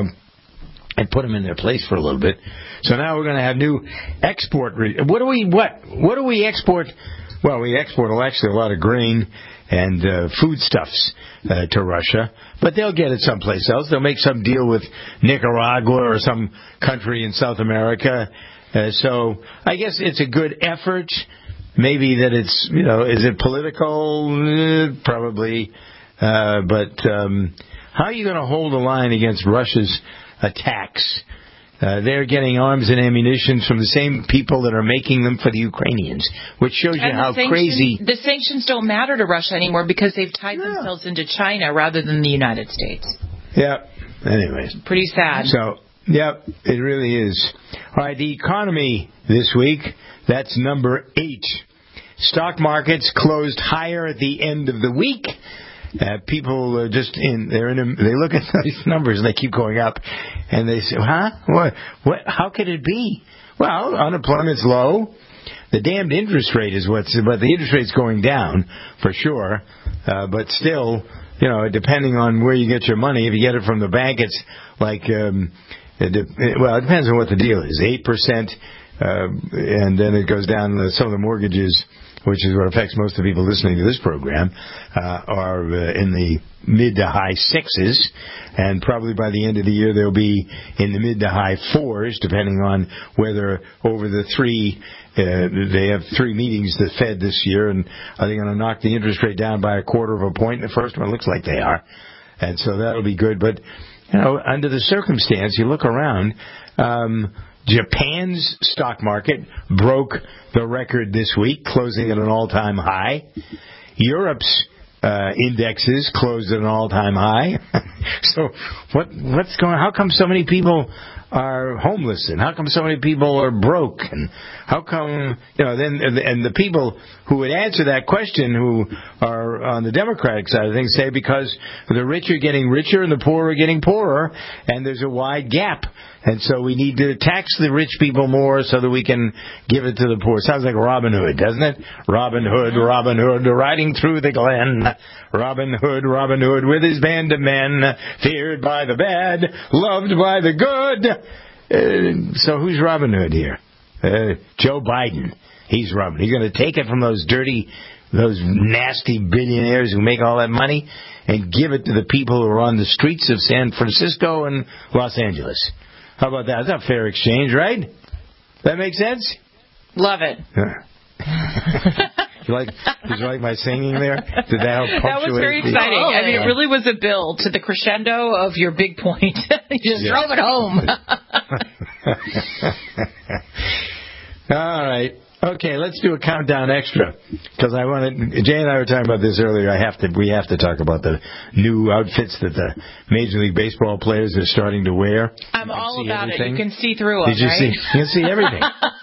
and put them in their place for a little bit. So now we're going to have new export. Re- what do we what? What do we export? Well, we export actually a lot of grain and uh, foodstuffs uh, to Russia, but they'll get it someplace else. They'll make some deal with Nicaragua or some country in South America. Uh, so I guess it's a good effort. Maybe that it's, you know, is it political? Eh, probably. Uh, but um, how are you going to hold the line against Russia's attacks? Uh, they're getting arms and ammunition from the same people that are making them for the Ukrainians, which shows you And the how sanction- crazy. The sanctions don't matter to Russia anymore because they've tied themselves into China rather than the United States. Yeah. Anyways. Pretty sad. So, yep, it really is. All right, the economy this week, that's number eight. Stock markets closed higher at the end of the week. Uh, people are just in, they're in, a, they look at these numbers and they keep going up and they say, huh? What, what, how could it be? Well, unemployment's low. The damned interest rate is what's, but the interest rate's going down for sure. Uh, but still, you know, depending on where you get your money, if you get it from the bank, it's like, um, it de- well, it depends on what the deal is. eight percent, uh, and then it goes down to some of the mortgages, which is what affects most of the people listening to this program, uh, are uh, in the mid to high sixes, and probably by the end of the year they'll be in the mid to high fours, depending on whether over the three, uh, they have three meetings, the Fed this year, and are they going to knock the interest rate down by a quarter of a point? The first one looks like they are, and so that'll be good. But, you know, under the circumstance, you look around, um, Japan's stock market broke the record this week, closing at an all-time high. Europe's uh, indexes closed at an all-time high. So what what's going? How come so many people are homeless, and how come so many people are broke, and how come you know? Then and, and the people who would answer that question, who are on the Democratic side of things, say because the rich are getting richer and the poor are getting poorer, and there's a wide gap, and so we need to tax the rich people more so that we can give it to the poor. Sounds like Robin Hood, doesn't it? Robin Hood, Robin Hood, riding through the glen. Robin Hood, Robin Hood, with his band of men, feared by the bad, loved by the good. Uh, so who's Robin Hood here? Uh, Joe Biden. He's Robin. He's going to take it from those dirty, those nasty billionaires who make all that money and give it to the people who are on the streets of San Francisco and Los Angeles. How about that? That's a fair exchange, right? That make sense? Love it. you like? Did you like my singing there? Did that help punctuate? That was very exciting. Oh, I mean, it really was a build to the crescendo of your big point. You just yeah. drove it home. All right. Okay, let's do a countdown extra because I wanted. Jay and I were talking about this earlier. I have to. We have to talk about the new outfits that the Major League Baseball players are starting to wear. I'm all about everything. It. You can see through them. Did you right? see? You can see everything.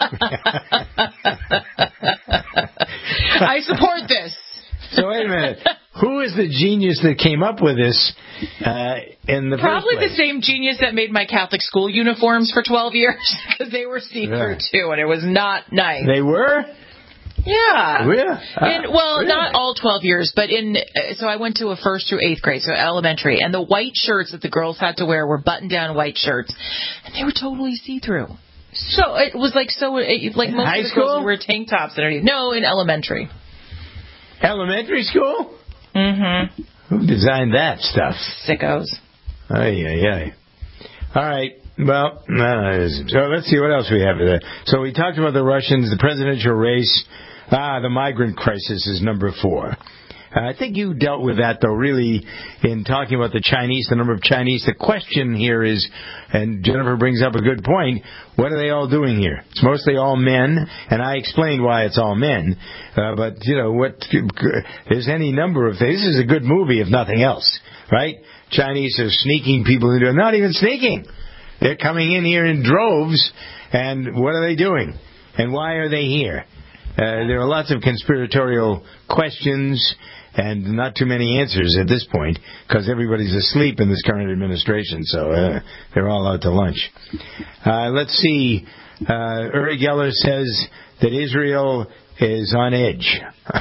I support this. So wait a minute. Who is the genius that came up with this uh, in the Probably first place? the same genius that made my Catholic school uniforms for twelve years because they were see-through yeah. too, and it was not nice. They were? Yeah. Really? Uh, in, well, really? not all twelve years, but in. Uh, so I went to a first through eighth grade, so elementary, and the white shirts that the girls had to wear were button-down white shirts, and they were totally see-through. So it was like so, it, like most High of the school? girls wear tank tops underneath. No, in elementary. Elementary school? Mm-hmm. Who designed that stuff? Sickos. Ay, ay, ay. All right. Well, uh, so let's see what else we have today. So we talked about the Russians, the presidential race. Ah, the migrant crisis is number four. Uh, I think you dealt with that, though, really, in talking about the Chinese, the number of Chinese. The question here is, and Jennifer brings up a good point, what are they all doing here? It's mostly all men, and I explained why it's all men. Uh, but, you know, what there's any number of things. This is a good movie, if nothing else, right? Chinese are sneaking people into it. Not even sneaking. They're coming in here in droves, and what are they doing? And why are they here? Uh, there are lots of conspiratorial questions and not too many answers at this point because everybody's asleep in this current administration, so uh, they're all out to lunch. Uh, let's see. Uh, Uri Geller says that Israel is on edge.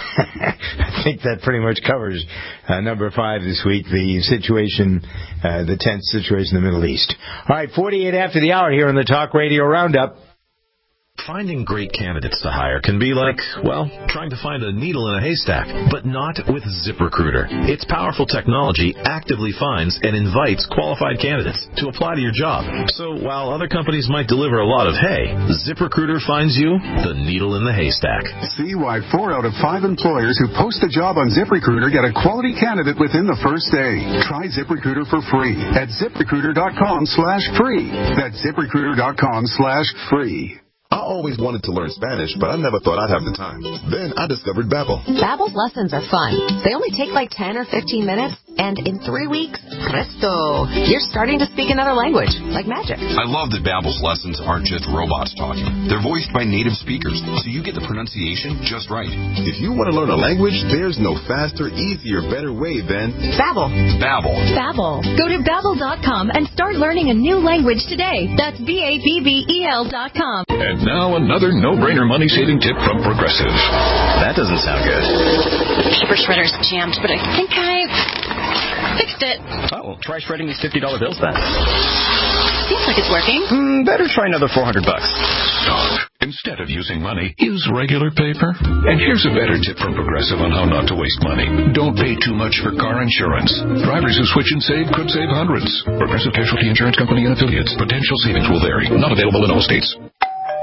I think that pretty much covers uh, number five this week, the situation, uh, the tense situation in the Middle East. All right, forty-eight after the hour here on the Talk Radio Roundup. Finding great candidates to hire can be like, well, trying to find a needle in a haystack, but not with ZipRecruiter. Its powerful technology actively finds and invites qualified candidates to apply to your job. So while other companies might deliver a lot of hay, ZipRecruiter finds you the needle in the haystack. See why four out of five employers who post a job on ZipRecruiter get a quality candidate within the first day. Try ZipRecruiter for free at ZipRecruiter.com slash free. That's ZipRecruiter.com slash free. I always wanted to learn Spanish, but I never thought I'd have the time. Then I discovered Babbel. Babbel's lessons are fun. They only take like ten or fifteen minutes, and in three weeks, presto, you're starting to speak another language, like magic. I love that Babbel's lessons aren't just robots talking. They're voiced by native speakers, so you get the pronunciation just right. If you want to learn a language, there's no faster, easier, better way than Babbel. Babbel. Babbel. Go to Babbel dot com and start learning a new language today. That's B A B B E L dot com. And now another no-brainer money-saving tip from Progressive. That doesn't sound good. Paper shredder's jammed, but I think I fixed it. Oh, well, try shredding these fifty dollar bills then. Seems like it's working. Mm, better try another four hundred bucks. Stop. Instead of using money, use regular paper. And here's a better tip from Progressive on how not to waste money. Don't pay too much for car insurance. Drivers who switch and save could save hundreds. Progressive Casualty Insurance Company and affiliates. Potential savings will vary. Not available in all states.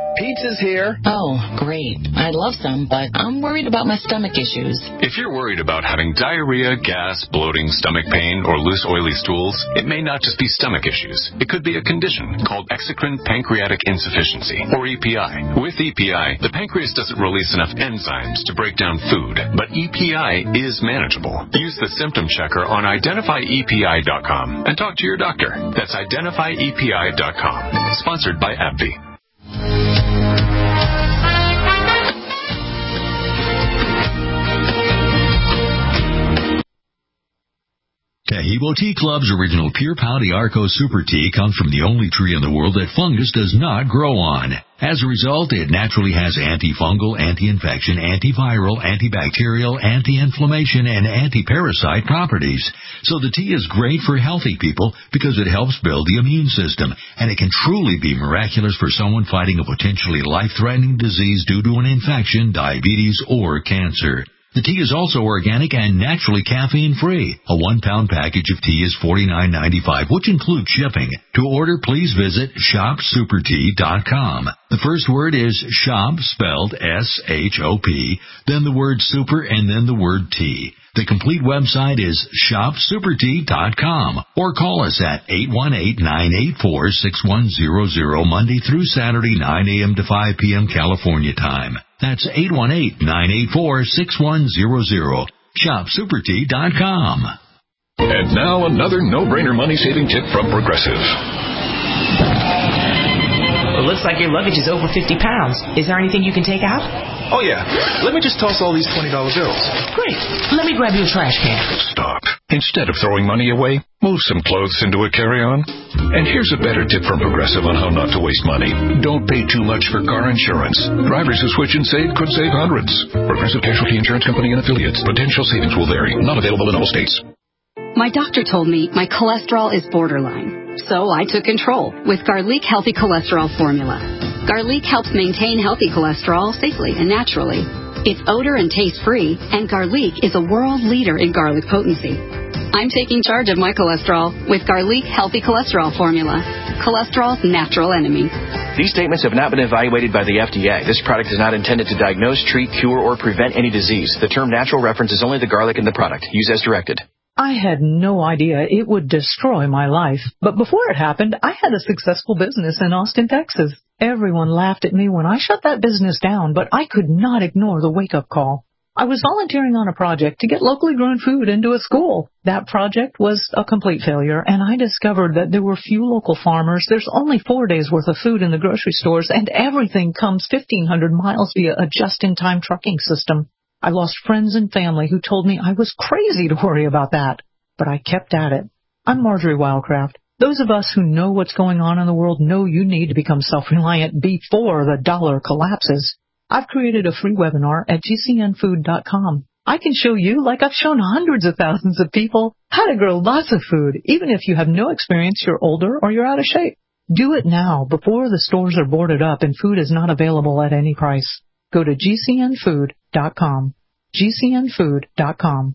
Pizza's here. Oh, great. I'd love some, but I'm worried about my stomach issues. If you're worried about having diarrhea, gas, bloating, stomach pain, or loose oily stools, it may not just be stomach issues. It could be a condition called exocrine pancreatic insufficiency, or E P I. With E P I, the pancreas doesn't release enough enzymes to break down food, but E P I is manageable. Use the symptom checker on identify E P I dot com and talk to your doctor. That's identify E P I dot com. Sponsored by AbbVie. Taheebo Tea Club's original Pure Pau Arco Super Tea comes from the only tree in the world that fungus does not grow on. As a result, it naturally has antifungal, anti-infection, antiviral, antibacterial, anti-inflammation, and anti-parasite properties. So the tea is great for healthy people because it helps build the immune system, and it can truly be miraculous for someone fighting a potentially life-threatening disease due to an infection, diabetes, or cancer. The tea is also organic and naturally caffeine-free. A one-pound package of tea is forty-nine ninety-five, which includes shipping. To order, please visit shop super tea dot com. The first word is shop, spelled S H O P, then the word super, and then the word tea. The complete website is shop super tea dot com, or call us at eight one eight, nine eight four, six one zero zero Monday through Saturday, nine a.m. to five p.m. California time. That's eight one eight, nine eight four, six one zero zero. shop super tea dot com. And now another no-brainer money-saving tip from Progressive. It looks like your luggage is over fifty pounds. Is there anything you can take out? Oh, yeah. Let me just toss all these twenty dollar bills. Great. Let me grab you a trash can. Stop. Instead of throwing money away, move some clothes into a carry-on. And here's a better tip from Progressive on how not to waste money. Don't pay too much for car insurance. Drivers who switch and save could save hundreds. Progressive Casualty Insurance Company and affiliates. Potential savings will vary. Not available in all states. My doctor told me my cholesterol is borderline. So I took control with Garlic Healthy Cholesterol Formula. Garlic helps maintain healthy cholesterol safely and naturally. It's odor and taste free, and Garlic is a world leader in garlic potency. I'm taking charge of my cholesterol with Garlic Healthy Cholesterol Formula. Cholesterol's natural enemy. These statements have not been evaluated by the F D A. This product is not intended to diagnose, treat, cure, or prevent any disease. The term natural references only the garlic in the product. Use as directed. I had no idea it would destroy my life. But before it happened, I had a successful business in Austin, Texas. Everyone laughed at me when I shut that business down, but I could not ignore the wake-up call. I was volunteering on a project to get locally grown food into a school. That project was a complete failure, and I discovered that there were few local farmers. There's only four days' worth of food in the grocery stores, and everything comes fifteen hundred miles via a just-in-time trucking system. I lost friends and family who told me I was crazy to worry about that, but I kept at it. I'm Marjorie Wildcraft. Those of us who know what's going on in the world know you need to become self-reliant before the dollar collapses. I've created a free webinar at G C N food dot com. I can show you, like I've shown hundreds of thousands of people, how to grow lots of food, even if you have no experience, you're older, or you're out of shape. Do it now, before the stores are boarded up and food is not available at any price. Go to G C N food dot com. G C N food dot com.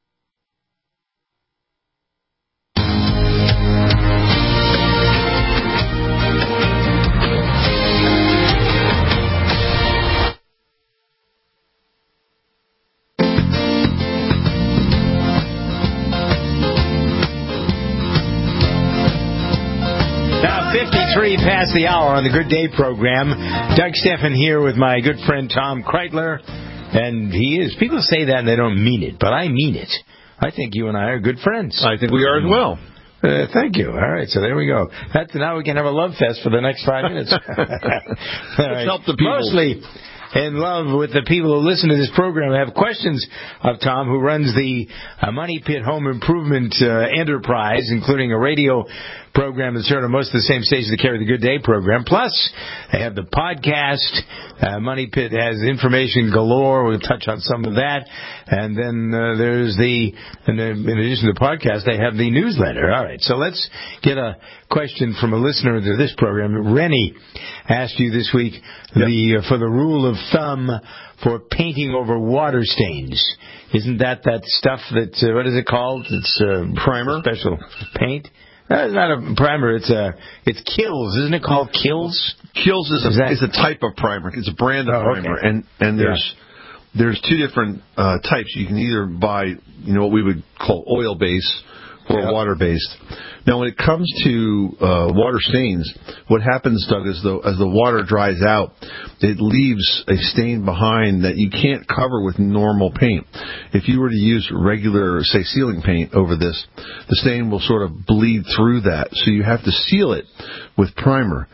fifty-three past the hour on the Good Day program. Doug Steffen here with my good friend Tom Kreitler. And he is. People say that and they don't mean it, but I mean it. I think you and I are good friends. I think we are as well. Uh, thank you. All right, so there we go. That's, now we can have a love fest for the next five minutes. Let's right. help the people. Mostly in love with the people who listen to this program. I have questions of Tom, who runs the uh, Money Pit Home Improvement uh, Enterprise, including a radio program that's heard on most of the same stations that carry the Good Day program. Plus, they have the podcast. Uh, Money Pit has information galore. We'll touch on some of that. And then uh, there's the, and then in addition to the podcast, they have the newsletter. All right, so let's get a question from a listener to this program. Rennie asked you this week yep. the uh, for the rule of thumb for painting over water stains. Isn't that that stuff that, uh, what is it called? It's uh, primer? Special paint? That's not a primer. It's a it's Kills, isn't it called Kills? Kills is, is, a, that... is a type of primer. It's a brand of oh, primer, okay. and and there's yeah. there's two different uh, types. You can either buy, you know, what we would call oil based or yeah. water based. Now, when it comes to uh, water stains, what happens, Doug, is the, as the water dries out, it leaves a stain behind that you can't cover with normal paint. If you were to use regular, say, ceiling paint over this, the stain will sort of bleed through that. So you have to seal it with primer.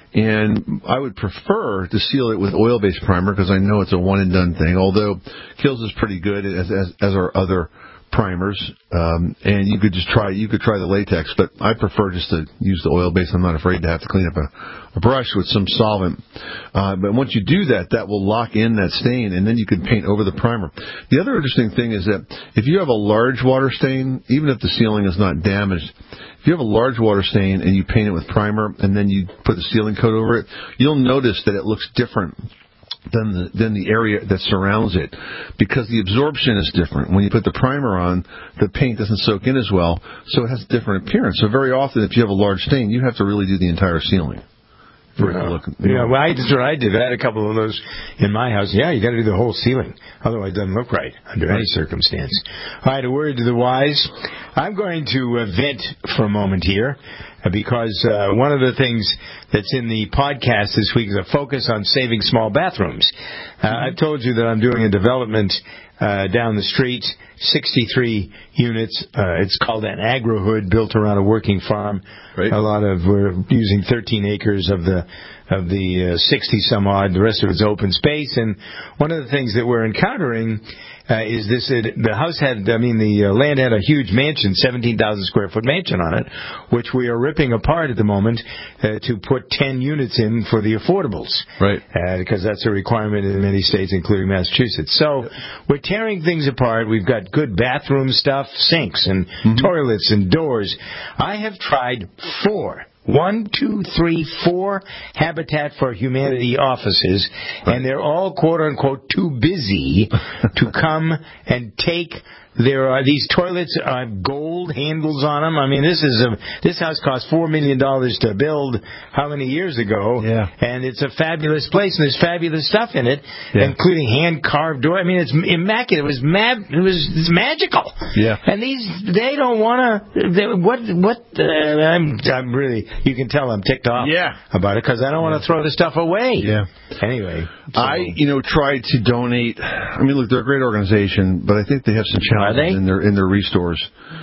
And I would prefer to seal it with oil-based primer because I know it's a one-and-done thing, although Kills is pretty good, as, as, as are other primers, um, and you could just try you could try the latex, but I prefer just to use the oil base. I'm not afraid to have to clean up a, a brush with some solvent. Uh, but once you do that, that will lock in that stain, and then you can paint over the primer. The other interesting thing is that if you have a large water stain, even if the ceiling is not damaged, if you have a large water stain and you paint it with primer and then you put the sealing coat over it, you'll notice that it looks different than the, than the area that surrounds it, because the absorption is different. When you put the primer on, the paint doesn't soak in as well, so it has a different appearance. So very often, if you have a large stain, you have to really do the entire ceiling. For yeah. it to look, yeah, well, I, that's what I did. I had a couple of those in my house. Yeah, you got to do the whole ceiling, otherwise it doesn't look right under any circumstance. All right, a word to the wise. I'm going to uh, vent for a moment here, uh, because uh, one of the things that's in the podcast this week is a focus on saving small bathrooms. Uh, mm-hmm. I've told you that I'm doing a development uh, down the street, sixty-three units. Uh, it's called an agri-hood, built around a working farm. Right. A lot of we're using thirteen acres of the of the uh, sixty some odd. The rest of it's open space. And one of the things that we're encountering uh, is this: it, the house had, I mean, the uh, land had a huge mansion, seventeen thousand square foot mansion on it, which we are ripping apart at the moment uh, to put ten units in for the affordables. Right. Uh, because that's a requirement in many states, including Massachusetts. So yep. we're tearing things apart. We've got good bathroom stuff, sinks and mm-hmm. toilets and doors. I have tried four. One, two, three, four Habitat for Humanity offices, right. and they're all, quote-unquote, too busy to come and take. There are these toilets have gold handles on them. I mean, this is a this house cost four million dollars to build. How many years ago? Yeah. And it's a fabulous place, and there's fabulous stuff in it, yeah. including hand carved door. I mean, it's immaculate. It was mad. It was it's magical. Yeah. And these they don't want to. What what? Uh, I'm I'm really. You can tell I'm ticked off. Yeah. About it because I don't want to throw the stuff away. Yeah. Anyway, so. I you know tried to donate. I mean, look, they're a great organization, but I think they have some challenges. Are they? in their in their restores.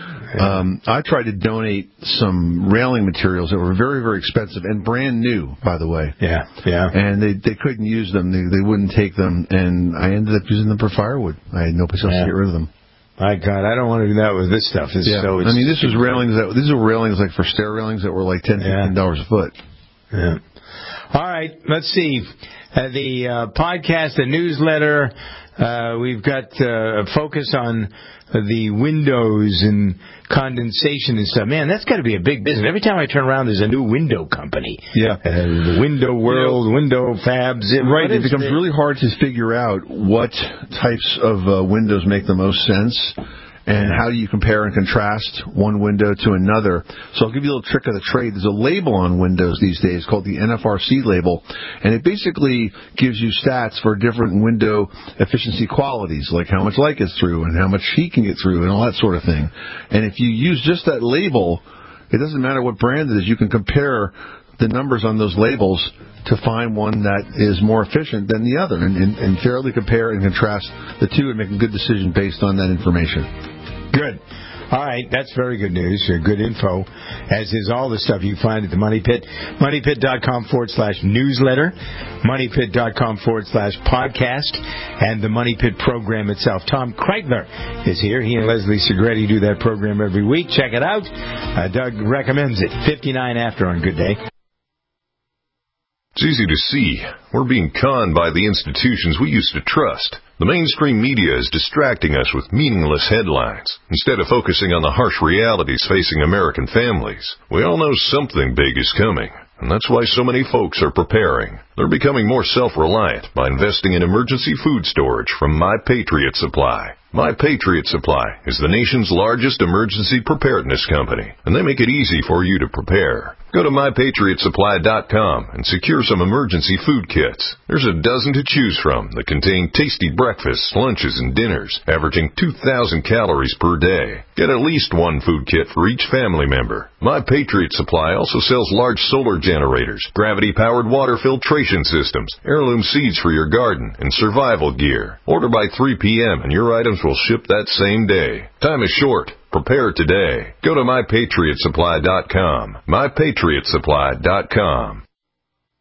Um, I tried to donate some railing materials that were very, very expensive and brand new, by the way. Yeah, yeah. And they they couldn't use them. They they wouldn't take them, and I ended up using them for firewood. I had no place else yeah. to get rid of them. My God, I don't want to do that with this stuff. This yeah. so I mean, this was railings that these are railings like for stair railings that were like ten, yeah. fifteen dollars a foot. Yeah. All right, let's see. Uh, the uh, podcast, the newsletter. Uh, we've got uh, a focus on uh, the windows and condensation and stuff. Man, that's got to be a big business. Every time I turn around, there's a new window company. Yeah. Uh, the Window World, you know, Window Fabs. It, right. It becomes it? really hard to figure out what types of uh, windows make the most sense. And how do you compare and contrast one window to another? So I'll give you a little trick of the trade. There's a label on windows these days called the N F R C label, and it basically gives you stats for different window efficiency qualities, like how much light gets through and how much heat can get through and all that sort of thing. And if you use just that label, it doesn't matter what brand it is, you can compare the numbers on those labels to find one that is more efficient than the other, and, and, and fairly compare and contrast the two and make a good decision based on that information. Good. All right, that's very good news. Good info, as is all the stuff you find at the Money Pit. MoneyPit.com forward slash newsletter, MoneyPit.com forward slash podcast, and the Money Pit program itself. Tom Kreitler is here. He and Leslie Segretti do that program every week. Check it out. Uh, Doug recommends it. fifty-nine after on Good Day. It's easy to see. We're being conned by the institutions we used to trust. The mainstream media is distracting us with meaningless headlines instead of focusing on the harsh realities facing American families. We all know something big is coming, and that's why so many folks are preparing. They're becoming more self-reliant by investing in emergency food storage from My Patriot Supply. My Patriot Supply is the nation's largest emergency preparedness company, and they make it easy for you to prepare. Go to my patriot supply dot com and secure some emergency food kits. There's a dozen to choose from that contain tasty breakfasts, lunches, and dinners, averaging two thousand calories per day. Get at least one food kit for each family member. My Patriot Supply also sells large solar generators, gravity-powered water filtration systems, heirloom seeds for your garden, and survival gear. Order by three p.m. and your items will ship that same day. Time is short. Prepare today. Go to my patriot supply dot com. my patriot supply dot com.